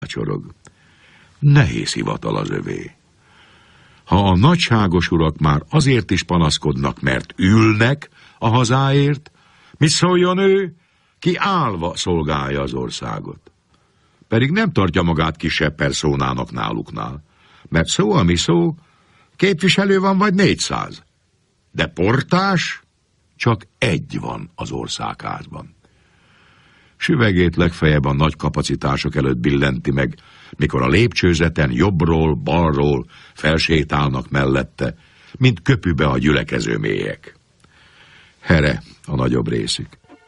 rácsorog. Nehéz hivatal az övé. Ha a nagyságos urak már azért is panaszkodnak, mert ülnek a hazáért, mit szóljon ő, ki állva szolgálja az országot. Pedig nem tartja magát kisebb perszónának náluknál, mert szó, ami szó, képviselő van vagy 400. De portás csak egy van az országházban. Süvegét legfeljebb a nagy kapacitások előtt billenti meg, mikor a lépcsőzeten jobbról, balról felsétálnak mellette, mint köpübe a gyülekező mélyek. Here a nagyobb részük.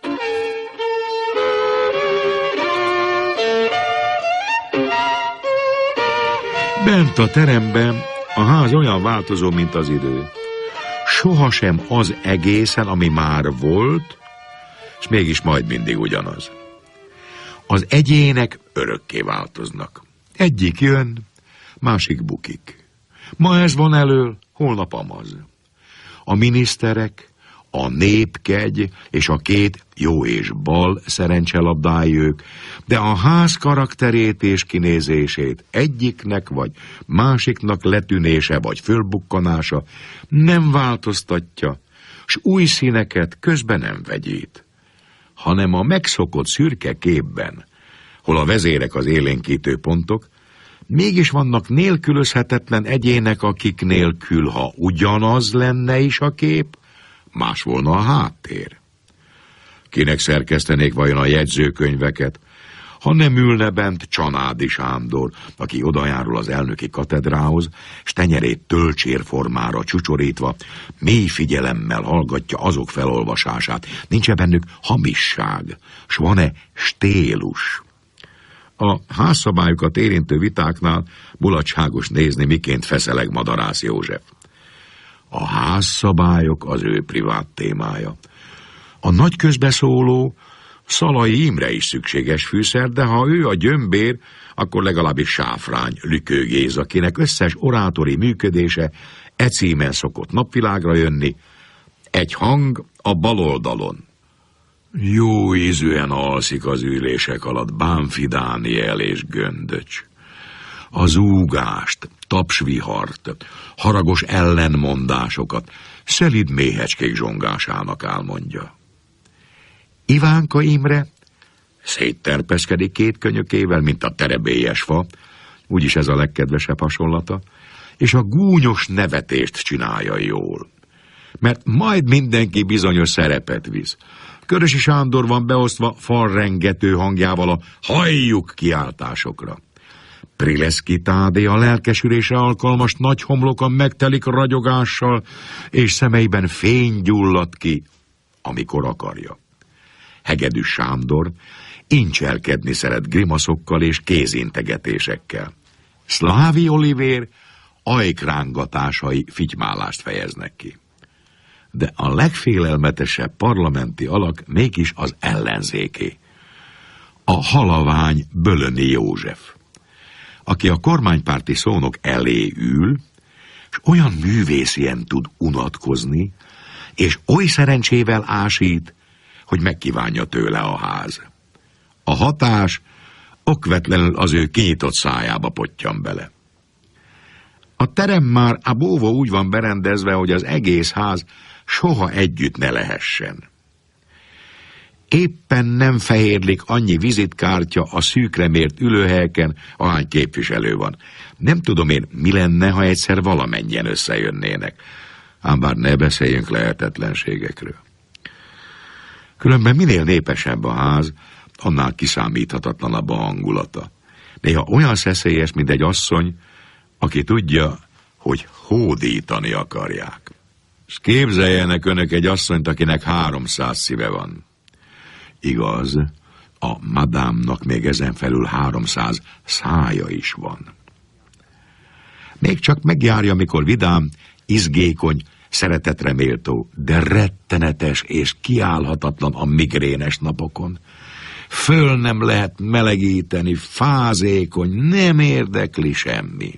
Bent a teremben a ház olyan változó, mint az idő. Sohasem az egészen, ami már volt, és mégis majd mindig ugyanaz. Az egyének örökké változnak. Egyik jön, másik bukik. Ma ez van elől, holnap amaz. A miniszterek, a népkegy és a két jó és bal szerencselabdái ők, de a ház karakterét és kinézését egyiknek vagy másiknak letűnése vagy fölbukkanása nem változtatja, s új színeket közben nem vegyít, hanem a megszokott szürke képben, hol a vezérek az élénkítő pontok, mégis vannak nélkülözhetetlen egyének, akik nélkül, ha ugyanaz lenne is a kép, más volna a háttér. Kinek szerkesztenék vajon a jegyzőkönyveket, ha nem ülne bent Csanádi Sándor, aki odajárul az elnöki katedrához, s tenyerét tölcsérformára csúcsorítva, mély figyelemmel hallgatja azok felolvasását. Nincs-e bennük hamisság, s van-e stélus? A házszabályokat érintő vitáknál mulatságos nézni, miként feszeleg Madarász József. A házszabályok az ő privát témája. A nagy közbeszóló Szalai Imre is szükséges fűszer, de ha ő a gyömbér, akkor legalábbis Sáfrány Lükő Géza, akinek összes orátori működése e címen szokott napvilágra jönni. Egy hang a bal oldalon. Jó ízűen alszik az ülések alatt Bánfi Dániel és Göndöcs. Az úgást, tapsvihart, haragos ellenmondásokat szelíd méhecskék zsongásának álmondja. Ivánka Imre szétterpeszkedik két könyökével, mint a terebélyes fa, úgyis ez a legkedvesebb hasonlata, és a gúnyos nevetést csinálja jól. Mert majd mindenki bizonyos szerepet visz. Körösi Sándor van beosztva falrengető hangjával a halljuk kiáltásokra. Prileszki Tádé a lelkesülésre alkalmas nagy homlokon megtelik ragyogással, és szemeiben fény gyullad ki, amikor akarja. Hegedű Sándor incselkedni szeret grimaszokkal és kézintegetésekkel. Szlávi Olivér ajkrángatásai fitymálást fejeznek ki. De a legfélelmetesebb parlamenti alak mégis az ellenzéké. A halavány Bölöni József, aki a kormánypárti szónok elé ül, és olyan művészien tud unatkozni, és oly szerencsével ásít, hogy megkívánja tőle a ház. A hatás okvetlenül az ő kinyitott szájába pottyan bele. A terem már a bóva úgy van berendezve, hogy az egész ház soha együtt ne lehessen. Éppen nem fehérlik annyi vizitkártya a szűkre mért ülőhelyeken, ahány képviselő van. Nem tudom én, mi lenne, ha egyszer valamennyien összejönnének. Ám bár ne beszéljünk lehetetlenségekről. Különben minél népesebb a ház, annál kiszámíthatatlanabb a hangulata. Néha olyan szeszélyes, mint egy asszony, aki tudja, hogy hódítani akarják. És képzeljenek önök egy asszonyt, akinek 300 szíve van. Igaz, a madámnak még ezen felül 300 szája is van. Még csak megjárja, mikor vidám, izgékony, szeretetre méltó, de rettenetes és kiállhatatlan a migrénes napokon. Föl nem lehet melegíteni, fázékony, nem érdekli semmi.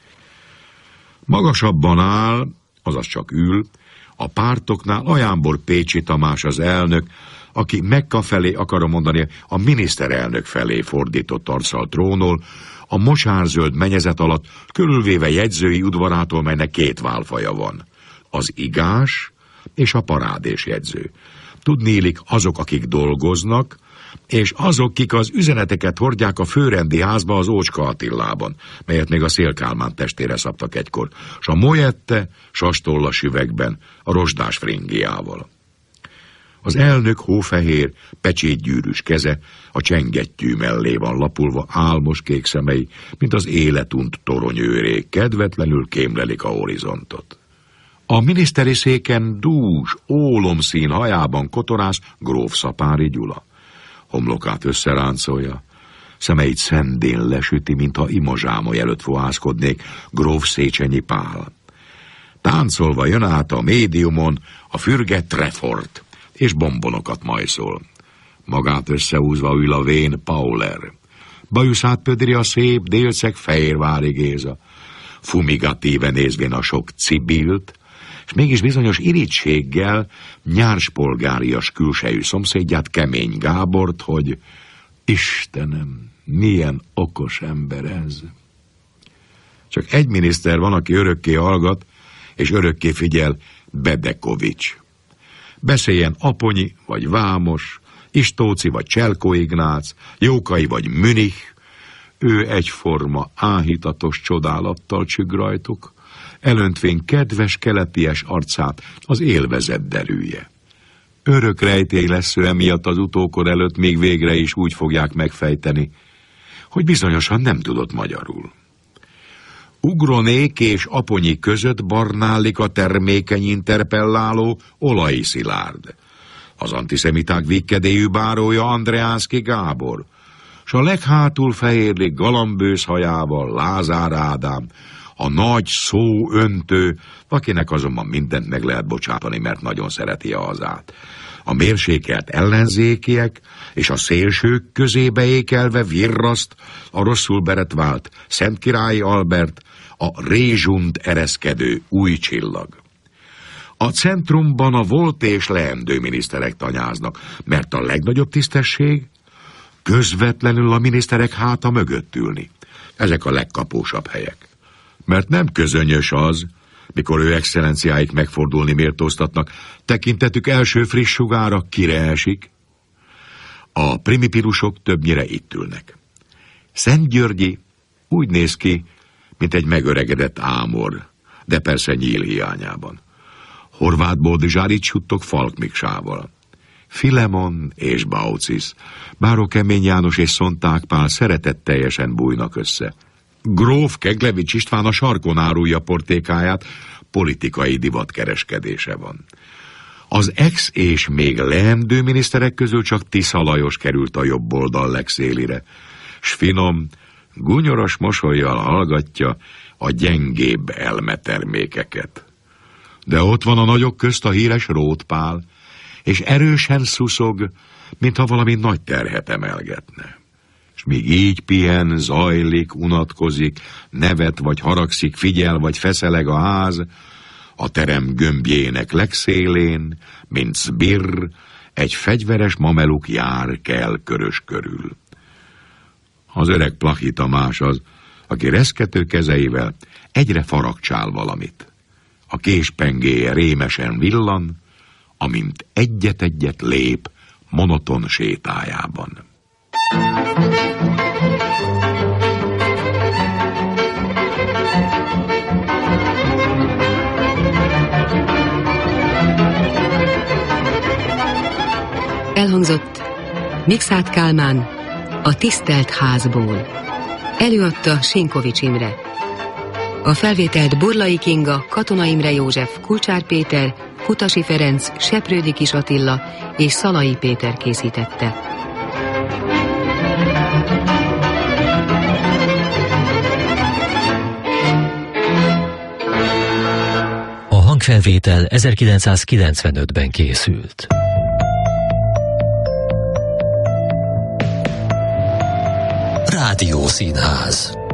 Magasabban áll, azaz csak ül, a pártoknál Ajánbor Pécsi Tamás az elnök, aki Mekka felé, akarom mondani, a miniszterelnök felé fordított arccal trónol, a mosárzöld menyezet alatt, körülvéve jegyzői udvarától, melynek 2 válfaja van. Az igás és a parádésjegyző. Tudniillik azok, akik dolgoznak, és azok, kik az üzeneteket hordják a főrendi házba az Ócska Attilában, melyet még a Széll Kálmán testére szabtak egykor, s a Molyette sastollas üvegben, a rozsdás fringiával. Az elnök hófehér, pecsétgyűrűs keze a csengettyű mellé van lapulva, álmos kék szemei, mint az életunt toronyőrék, kedvetlenül kémlelik a horizontot. A miniszteri széken dús, ólomszín hajában kotorász gróf Szapáry Gyula. Homlokát összeráncolja, szemeit szendén lesüti, mintha imazsámoly előtt fohászkodnék gróf Széchenyi Pál. Táncolva jön át a médiumon a fürge Trefort, és bombonokat majszol. Magát összehúzva ül a vén Pauler. Bajuszát pödri a szép délceg Fehérvári Géza. Fumigatíve nézvén a sok cibilt, és mégis bizonyos irítséggel nyárspolgárias külsejű szomszédját, Kemény Gábort, hogy Istenem, milyen okos ember ez. Csak egy miniszter van, aki örökké hallgat, és örökké figyel, Bedekovics. Beszéljen Aponyi vagy Vámos, Istóci vagy Cselko Ignác, Jókai vagy Münich, ő egyforma áhítatos csodálattal csügg rajtuk, elöntvén kedves keleties arcát az élvezet derűje. Örök rejtély lesz ő emiatt az utókor előtt, még végre is úgy fogják megfejteni, hogy bizonyosan nem tudott magyarul. Ugronék és Aponyi között barnálik a termékeny interpelláló Olai Szilárd, az antiszemiták vikkedélyű bárója Andreánszky Gábor, s a leghátul fehérlik galambősz hajával Lázár Ádám, a nagy szóöntő, akinek azonban mindent meg lehet bocsátani, mert nagyon szereti a hazát. A mérsékelt ellenzékiek és a szélsők közébe ékelve virraszt a rosszul beretvált Szentkirályi Albert, a rézsunt ereszkedő új csillag. A centrumban a volt és leendő miniszterek tanyáznak, mert a legnagyobb tisztesség közvetlenül a miniszterek háta mögött ülni. Ezek a legkapósabb helyek. Mert nem közönyös az, mikor ő excellenciáik megfordulni méltóztatnak, tekintetük első friss sugára kire esik. A primipirusok többnyire itt ülnek. Szentgyörgyi úgy néz ki, mint egy megöregedett ámor, de persze nyíl hiányában. Horváth Boldizsár itt suttog Falk Miksával. Filemon és Baucis, báró Kemény János és Szonták Pál szeretetteljesen bújnak össze. Gróf Keglevics István a sarkon árulja portékáját, politikai divatkereskedése van. Az ex és még leendő miniszterek közül csak Tisza Lajos került a jobb oldal legszélire, s finom, gunyoros mosollyal hallgatja a gyengébb elmetermékeket. De ott van a nagyok közt a híres Róth Pál, és erősen szuszog, mintha valami nagy terhet emelgetne. És míg így pihen, zajlik, unatkozik, nevet vagy haragszik, figyel vagy feszeleg a ház, a terem gömbjének legszélén, mint szbirr, egy fegyveres mameluk jár kell körös körül. Az öreg Plahi Tamás az, aki reszkető kezeivel egyre faragcsál valamit. A késpengéje rémesen villan, amint egyet-egyet lép monoton sétájában. Elhangzott Mikszát Kálmán, a tisztelt házból. Előadta Sinkovics Imre. A felvételt Burlai Kinga, Katona Imre József, Kulcsár Péter, Kutasi Ferenc, Seprődi Kis Attila és Szalai Péter készítette. A hangfelvétel 1995-ben készült. Rádiószínház.